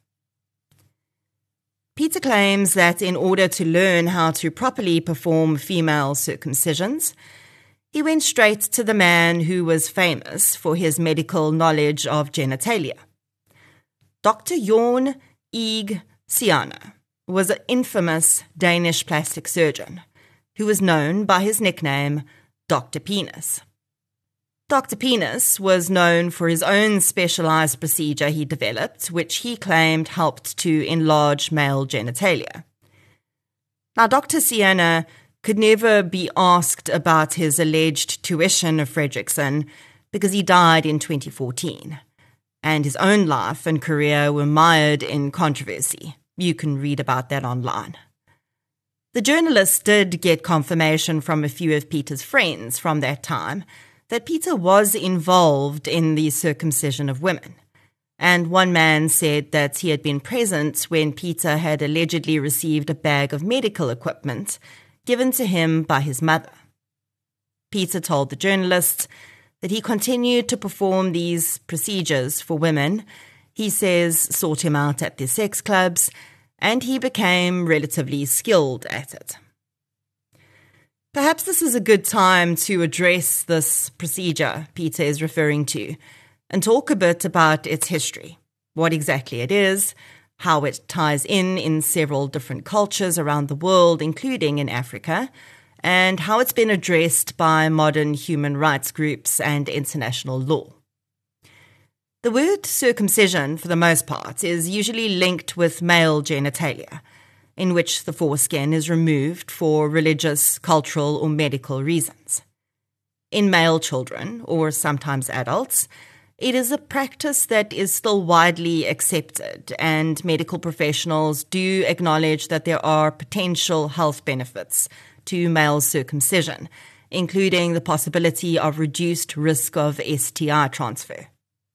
Peter claims that in order to learn how to properly perform female circumcisions, he went straight to the man who was famous for his medical knowledge of genitalia. Doctor Jorn Eeg Siana was an infamous Danish plastic surgeon who was known by his nickname Doctor Penis. Doctor Penis was known for his own specialized procedure he developed, which he claimed helped to enlarge male genitalia. Now, Doctor Siana could never be asked about his alleged tuition of Fredrickson because he died in twenty fourteen, and his own life and career were mired in controversy. You can read about that online. The journalist did get confirmation from a few of Peter's friends from that time that Peter was involved in the circumcision of women, and one man said that he had been present when Peter had allegedly received a bag of medical equipment given to him by his mother. Peter told the journalist that he continued to perform these procedures for women. He says sought him out at the sex clubs, and he became relatively skilled at it. Perhaps this is a good time to address this procedure Peter is referring to and talk a bit about its history, what exactly it is, how it ties in in several different cultures around the world, including in Africa, and how it's been addressed by modern human rights groups and international law. The word circumcision, for the most part, is usually linked with male genitalia, in which the foreskin is removed for religious, cultural, or medical reasons. In male children, or sometimes adults, it is a practice that is still widely accepted, and medical professionals do acknowledge that there are potential health benefits to male circumcision, including the possibility of reduced risk of S T I transfer.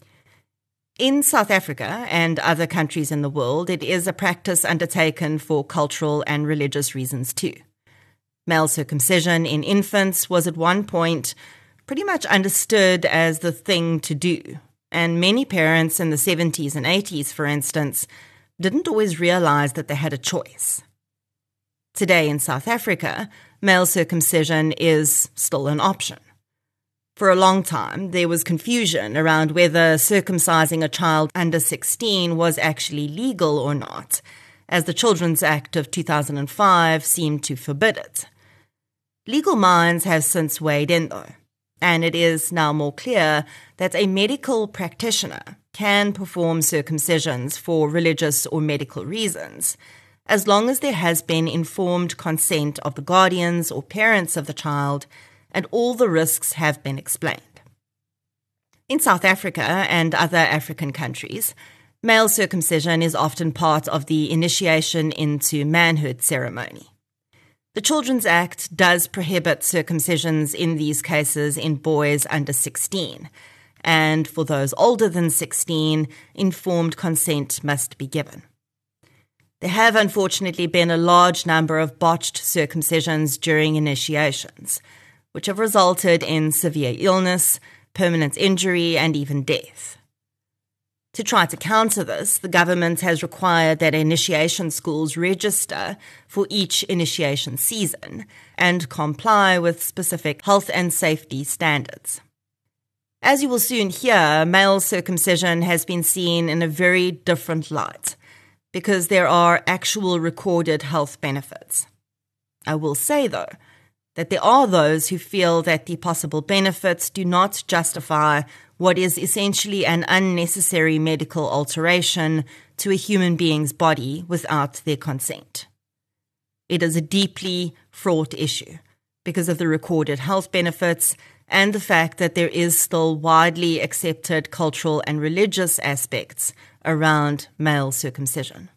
In South Africa and other countries in the world, it is a practice undertaken for cultural and religious reasons too. Male circumcision in infants was at one point pretty much understood as the thing to do, and many parents in the seventies and eighties, for instance, didn't always realize that they had a choice. Today in South Africa, male circumcision is still an option. For a long time, there was confusion around whether circumcising a child under sixteen was actually legal or not, as the Children's Act of two thousand five seemed to forbid it. Legal minds have since weighed in, though, and it is now more clear that a medical practitioner can perform circumcisions for religious or medical reasons, as long as there has been informed consent of the guardians or parents of the child and all the risks have been explained. In South Africa and other African countries, male circumcision is often part of the initiation into manhood ceremony. The Children's Act does prohibit circumcisions in these cases in boys under sixteen, and for those older than sixteen, informed consent must be given. There have unfortunately been a large number of botched circumcisions during initiations, which have resulted in severe illness, permanent injury, and even death. To try to counter this, the government has required that initiation schools register for each initiation season and comply with specific health and safety standards. As you will soon hear, male circumcision has been seen in a very different light because there are actual recorded health benefits. I will say, though, that there are those who feel that the possible benefits do not justify what is essentially an unnecessary medical alteration to a human being's body without their consent. It is a deeply fraught issue because of the recorded health benefits and the fact that there is still widely accepted cultural and religious aspects around male circumcision.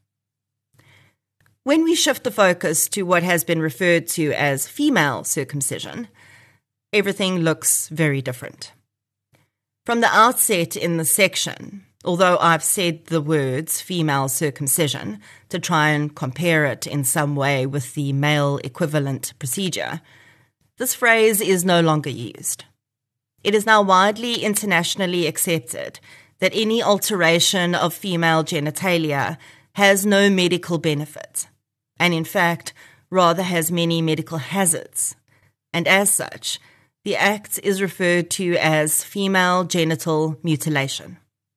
When we shift the focus to what has been referred to as female circumcision, everything looks very different. From the outset in the section, although I've said the words female circumcision to try and compare it in some way with the male equivalent procedure, this phrase is no longer used. It is now widely internationally accepted that any alteration of female genitalia has no medical benefit, and in fact, rather has many medical hazards, and as such, the act is referred to as female genital mutilation.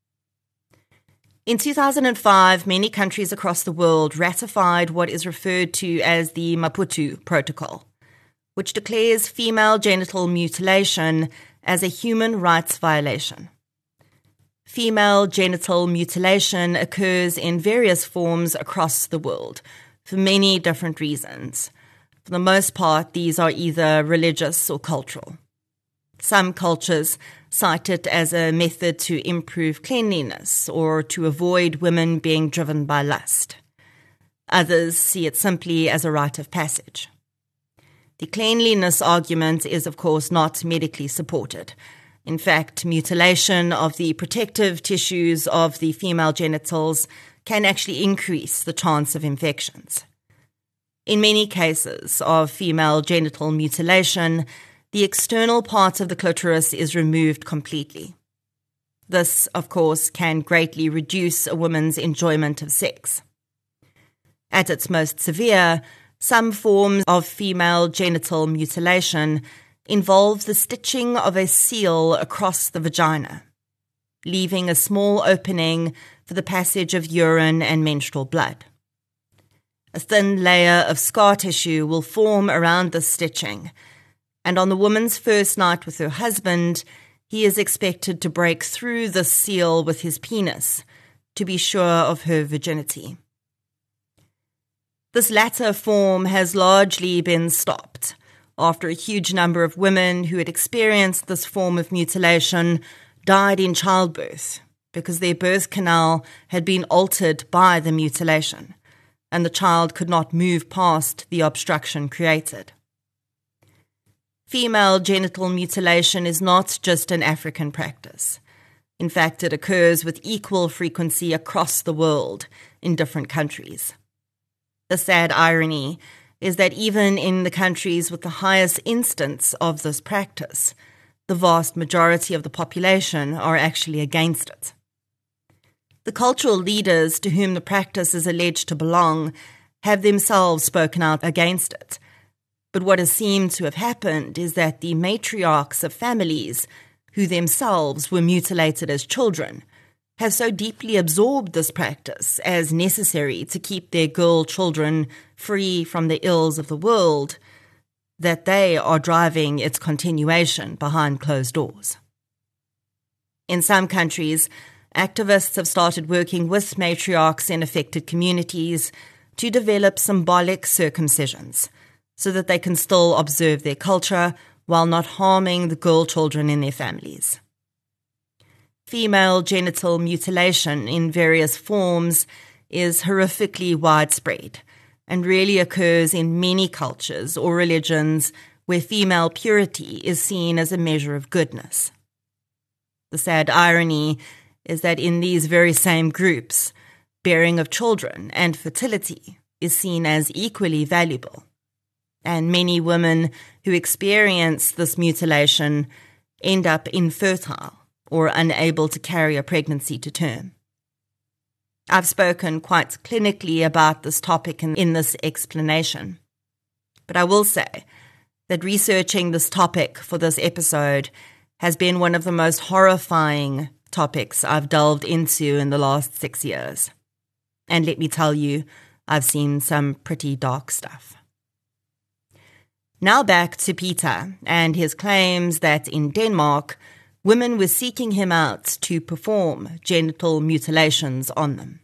In two thousand five, many countries across the world ratified what is referred to as the Maputo Protocol, which declares female genital mutilation as a human rights violation. Female genital mutilation occurs in various forms across the world for many different reasons. For the most part, these are either religious or cultural. Some cultures cite it as a method to improve cleanliness or to avoid women being driven by lust. Others see it simply as a rite of passage. The cleanliness argument is, of course, not medically supported. In fact, mutilation of the protective tissues of the female genitals can actually increase the chance of infections. In many cases of female genital mutilation, the external part of the clitoris is removed completely. This, of course, can greatly reduce a woman's enjoyment of sex. At its most severe, some forms of female genital mutilation involve the stitching of a seal across the vagina, leaving a small opening for the passage of urine and menstrual blood. A thin layer of scar tissue will form around the stitching, and on the woman's first night with her husband, he is expected to break through the seal with his penis to be sure of her virginity. This latter form has largely been stopped after a huge number of women who had experienced this form of mutilation died in childbirth because their birth canal had been altered by the mutilation, and the child could not move past the obstruction created. Female genital mutilation is not just an African practice. In fact, it occurs with equal frequency across the world in different countries. The sad irony is that even in the countries with the highest instance of this practice, the vast majority of the population are actually against it. The cultural leaders to whom the practice is alleged to belong have themselves spoken out against it. But what has seemed to have happened is that the matriarchs of families, who themselves were mutilated as children, have so deeply absorbed this practice as necessary to keep their girl children free from the ills of the world, that they are driving its continuation behind closed doors. In some countries, activists have started working with matriarchs in affected communities to develop symbolic circumcisions so that they can still observe their culture while not harming the girl children in their families. Female genital mutilation in various forms is horrifically widespread and really occurs in many cultures or religions where female purity is seen as a measure of goodness. The sad irony is that in these very same groups, bearing of children and fertility is seen as equally valuable, and many women who experience this mutilation end up infertile or unable to carry a pregnancy to term. I've spoken quite clinically about this topic in, in this explanation, but I will say that researching this topic for this episode has been one of the most horrifying topics I've delved into in the last six years. And let me tell you, I've seen some pretty dark stuff. Now back to Peter and his claims that in Denmark, women were seeking him out to perform genital mutilations on them.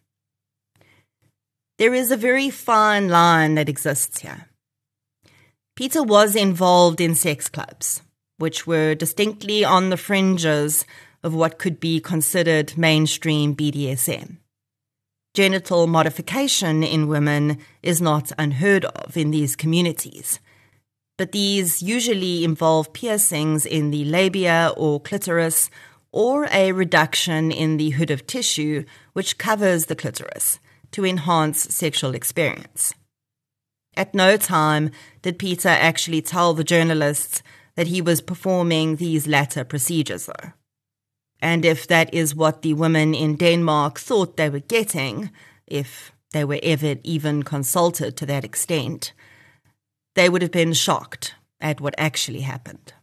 There is a very fine line that exists here. Peter was involved in sex clubs, which were distinctly on the fringes of what could be considered mainstream B D S M. Genital modification in women is not unheard of in these communities, but these usually involve piercings in the labia or clitoris or a reduction in the hood of tissue which covers the clitoris to enhance sexual experience. At no time did Peter actually tell the journalists that he was performing these latter procedures, though. And if that is what the women in Denmark thought they were getting, if they were ever even consulted to that extent, they would have been shocked at what actually happened.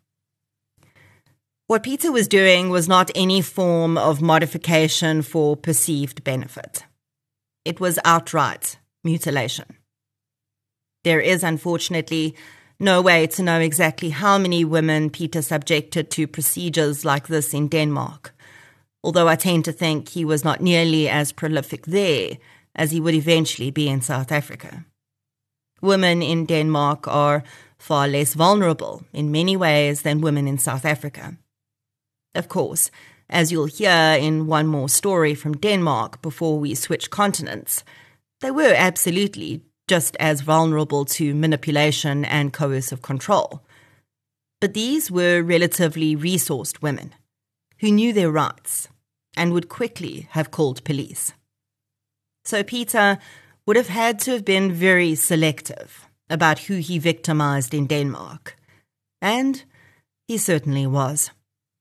What Peter was doing was not any form of modification for perceived benefit. It was outright mutilation. There is, unfortunately, no way to know exactly how many women Peter subjected to procedures like this in Denmark, although I tend to think he was not nearly as prolific there as he would eventually be in South Africa. Women in Denmark are far less vulnerable in many ways than women in South Africa. Of course, as you'll hear in one more story from Denmark before we switch continents, they were absolutely just as vulnerable to manipulation and coercive control. But these were relatively resourced women who knew their rights and would quickly have called police. So Peter would have had to have been very selective about who he victimized in Denmark, and he certainly was.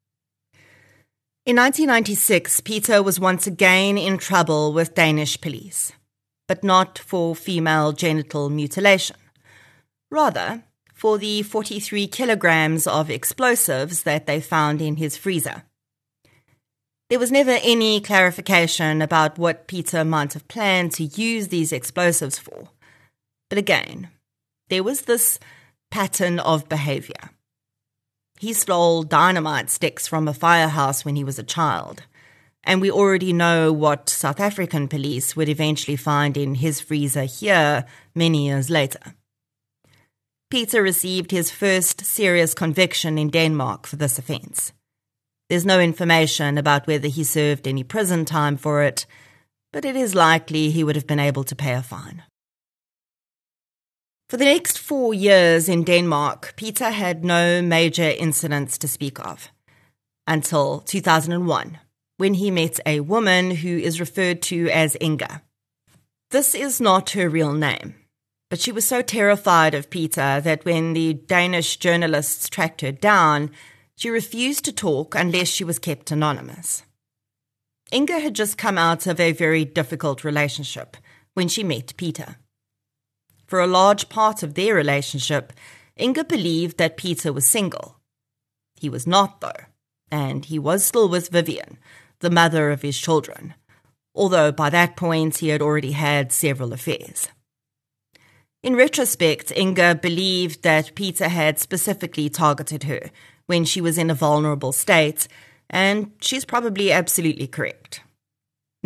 In nineteen ninety-six, Peter was once again in trouble with Danish police, but not for female genital mutilation. Rather, for the forty-three kilograms of explosives that they found in his freezer. There was never any clarification about what Peter might have planned to use these explosives for. But again, there was this pattern of behavior. He stole dynamite sticks from a firehouse when he was a child, and we already know what South African police would eventually find in his freezer here many years later. Peter received his first serious conviction in Denmark for this offence. There's no information about whether he served any prison time for it, but it is likely he would have been able to pay a fine. For the next four years in Denmark, Peter had no major incidents to speak of, until two thousand one, when he met a woman who is referred to as Inga. This is not her real name, but she was so terrified of Peter that when the Danish journalists tracked her down, she refused to talk unless she was kept anonymous. Inga had just come out of a very difficult relationship when she met Peter. For a large part of their relationship, Inga believed that Peter was single. He was not, though, and he was still with Vivian, the mother of his children, although by that point he had already had several affairs. In retrospect, Inga believed that Peter had specifically targeted her when she was in a vulnerable state, and she's probably absolutely correct.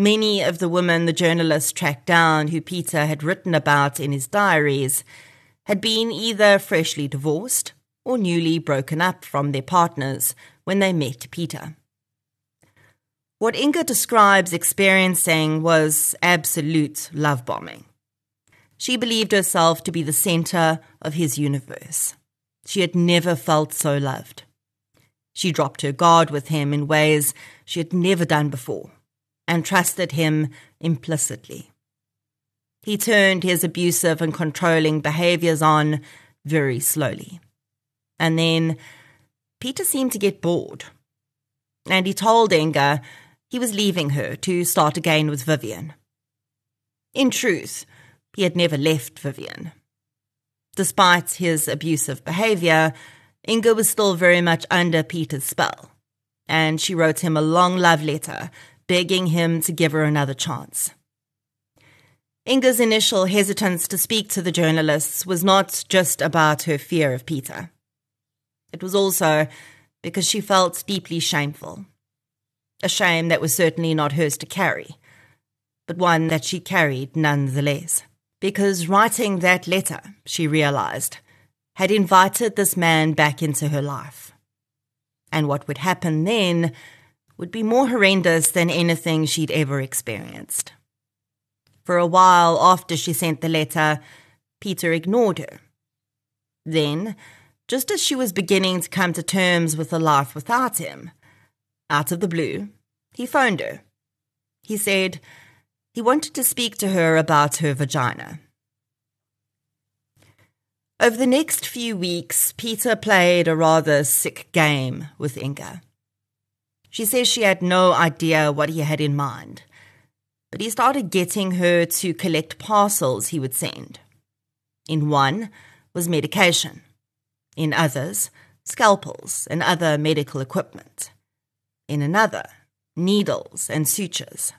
Many of the women the journalist tracked down who Peter had written about in his diaries had been either freshly divorced or newly broken up from their partners when they met Peter. What Inga describes experiencing was absolute love bombing. She believed herself to be the center of his universe. She had never felt so loved. She dropped her guard with him in ways she had never done before and trusted him implicitly. He turned his abusive and controlling behaviors on very slowly. And then Peter seemed to get bored. And he told Inga he was leaving her to start again with Vivian. In truth, he had never left Vivian. Despite his abusive behavior, Inga was still very much under Peter's spell, and she wrote him a long love letter begging him to give her another chance. Inga's initial hesitance to speak to the journalists was not just about her fear of Peter. It was also because she felt deeply shameful. A shame that was certainly not hers to carry, but one that she carried nonetheless. Because writing that letter, she realized, had invited this man back into her life. And what would happen then would be more horrendous than anything she'd ever experienced. For a while after she sent the letter, Peter ignored her. Then, just as she was beginning to come to terms with a life without him, out of the blue, he phoned her. He said he wanted to speak to her about her vagina. Over the next few weeks, Peter played a rather sick game with Inga. She says she had no idea what he had in mind, but he started getting her to collect parcels he would send. In one was medication. In others, scalpels and other medical equipment. In another, needles and sutures.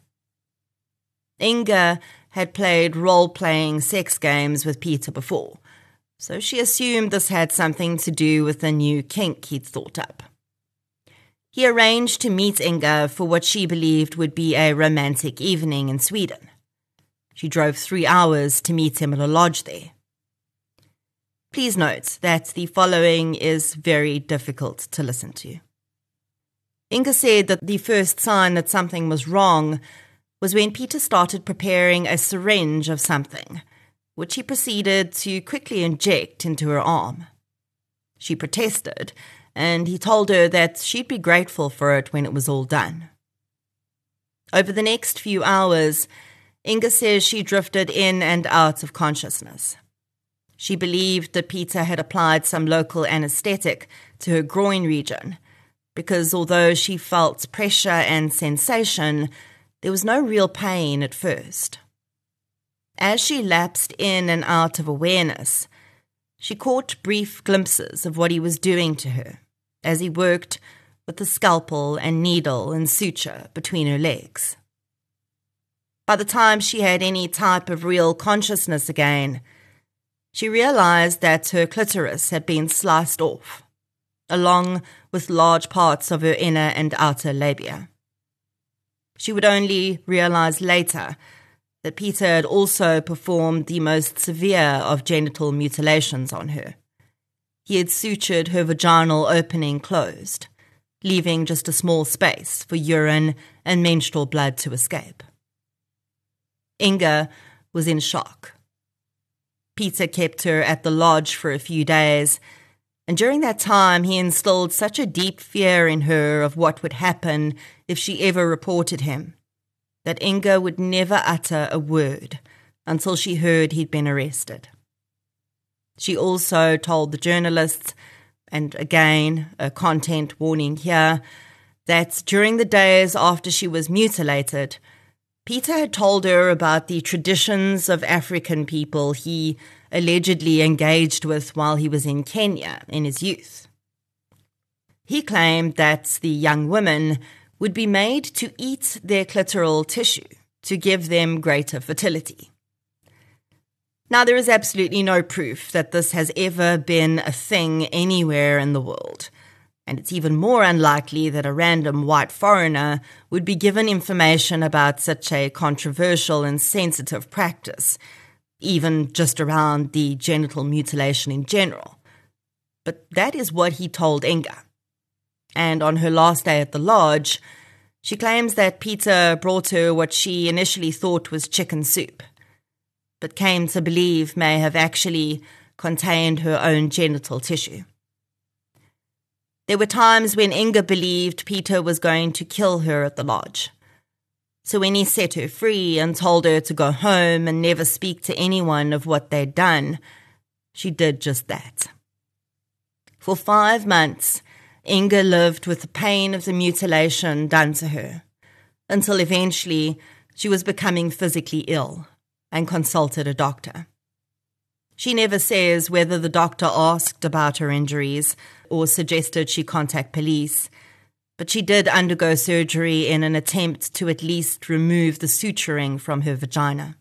Inga had played role-playing sex games with Peter before, so she assumed this had something to do with the new kink he'd thought up. He arranged to meet Inga for what she believed would be a romantic evening in Sweden. She drove three hours to meet him at a lodge there. Please note that the following is very difficult to listen to. Inga said that the first sign that something was wrong was when Peter started preparing a syringe of something, which he proceeded to quickly inject into her arm. She protested, and he told her that she'd be grateful for it when it was all done. Over the next few hours, Inga says she drifted in and out of consciousness. She believed that Peter had applied some local anesthetic to her groin region, because although she felt pressure and sensation, there was no real pain at first. As she lapsed in and out of awareness, she caught brief glimpses of what he was doing to her as he worked with the scalpel and needle and suture between her legs. By the time she had any type of real consciousness again, she realized that her clitoris had been sliced off, along with large parts of her inner and outer labia. She would only realize later that Peter had also performed the most severe of genital mutilations on her. He had sutured her vaginal opening closed, leaving just a small space for urine and menstrual blood to escape. Inga was in shock. Peter kept her at the lodge for a few days, and during that time he instilled such a deep fear in her of what would happen if she ever reported him, that Inga would never utter a word until she heard he'd been arrested. She also told the journalists, and again, a content warning here, that during the days after she was mutilated, Peter had told her about the traditions of African people he allegedly engaged with while he was in Kenya in his youth. He claimed that the young women would be made to eat their clitoral tissue to give them greater fertility. Now, there is absolutely no proof that this has ever been a thing anywhere in the world, and it's even more unlikely that a random white foreigner would be given information about such a controversial and sensitive practice, even just around the genital mutilation in general. But that is what he told Inga. And on her last day at the lodge, she claims that Peter brought her what she initially thought was chicken soup, but came to believe may have actually contained her own genital tissue. There were times when Inga believed Peter was going to kill her at the lodge. So when he set her free and told her to go home and never speak to anyone of what they'd done, she did just that. For five months, Inga lived with the pain of the mutilation done to her, until eventually she was becoming physically ill and consulted a doctor. She never says whether the doctor asked about her injuries or suggested she contact police, but she did undergo surgery in an attempt to at least remove the suturing from her vagina.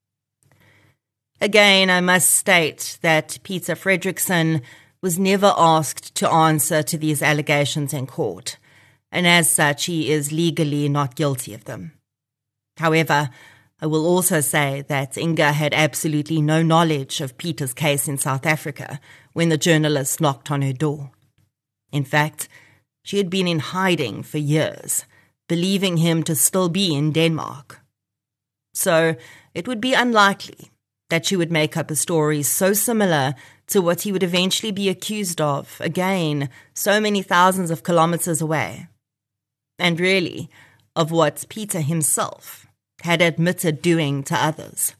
Again, I must state that Peter Fredriksson was never asked to answer to these allegations in court, and as such he is legally not guilty of them. However, I will also say that Inga had absolutely no knowledge of Peter's case in South Africa when the journalist knocked on her door. In fact, she had been in hiding for years, believing him to still be in Denmark. So it would be unlikely that she would make up a story so similar to what he would eventually be accused of, again, so many thousands of kilometers away. And really, of what Peter himself had admitted doing to others.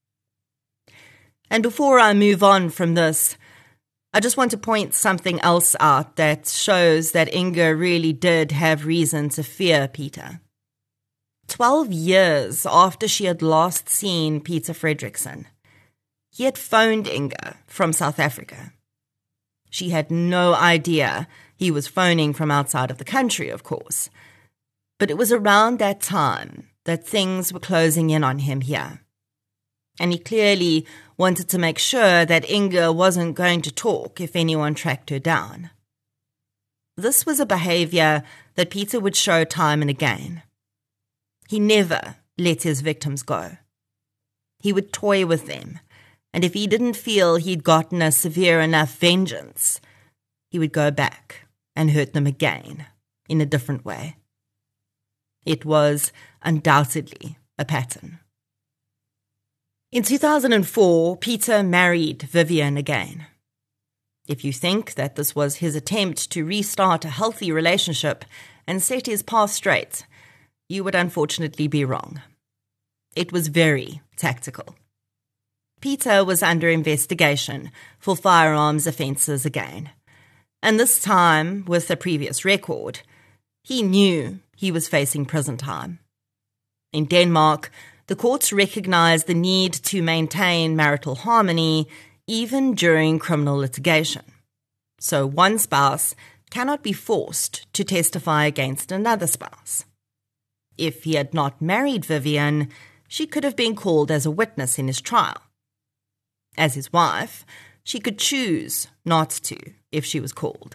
And before I move on from this, I just want to point something else out that shows that Inga really did have reason to fear Peter. Twelve years after she had last seen Peter Fredriksson, he had phoned Inga from South Africa. She had no idea he was phoning from outside of the country, of course, but it was around that time that things were closing in on him here. And he clearly wanted to make sure that Inga wasn't going to talk if anyone tracked her down. This was a behavior that Peter would show time and again. He never let his victims go. He would toy with them, and if he didn't feel he'd gotten a severe enough vengeance, he would go back and hurt them again in a different way. It was undoubtedly a pattern. In two thousand four, Peter married Vivian again. If you think that this was his attempt to restart a healthy relationship and set his path straight, you would unfortunately be wrong. It was very tactical. Peter was under investigation for firearms offences again, and this time, with a previous record, he knew he was facing prison time. In Denmark, the courts recognized the need to maintain marital harmony even during criminal litigation. So one spouse cannot be forced to testify against another spouse. If he had not married Vivian, she could have been called as a witness in his trial. As his wife, she could choose not to if she was called.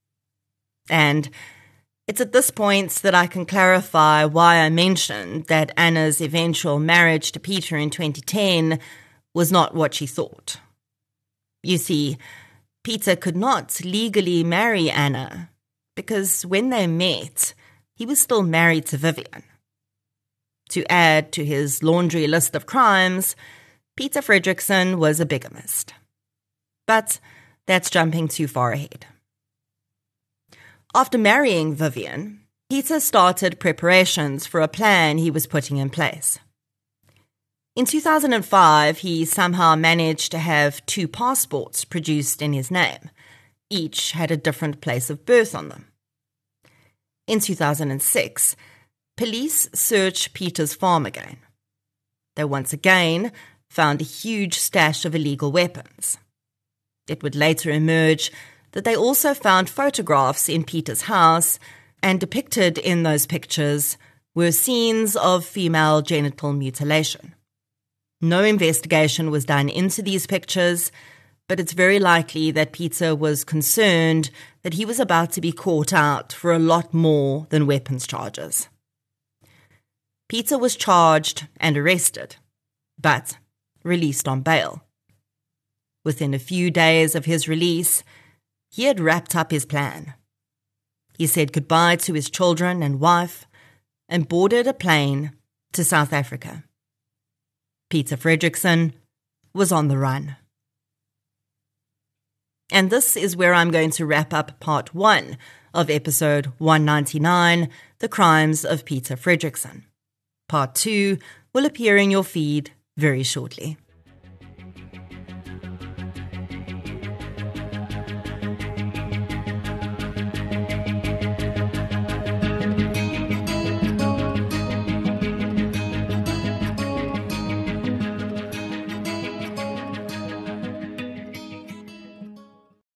And it's at this point that I can clarify why I mentioned that Anna's eventual marriage to Peter in twenty ten was not what she thought. You see, Peter could not legally marry Anna because when they met, he was still married to Vivian. To add to his laundry list of crimes, Peter Fredriksson was a bigamist. But that's jumping too far ahead. After marrying Vivian, Peter started preparations for a plan he was putting in place. In two thousand five, he somehow managed to have two passports produced in his name. Each had a different place of birth on them. In two thousand six, police searched Peter's farm again. They once again found a huge stash of illegal weapons. It would later emerge that they also found photographs in Peter's house, and depicted in those pictures were scenes of female genital mutilation. No investigation was done into these pictures, but it's very likely that Peter was concerned that he was about to be caught out for a lot more than weapons charges. Peter was charged and arrested, but released on bail. Within a few days of his release, he had wrapped up his plan. He said goodbye to his children and wife and boarded a plane to South Africa. Peter Fredrickson was on the run. And this is where I'm going to wrap up part one of episode one ninety-nine, The Crimes of Peter Fredrickson. Part two will appear in your feed very shortly.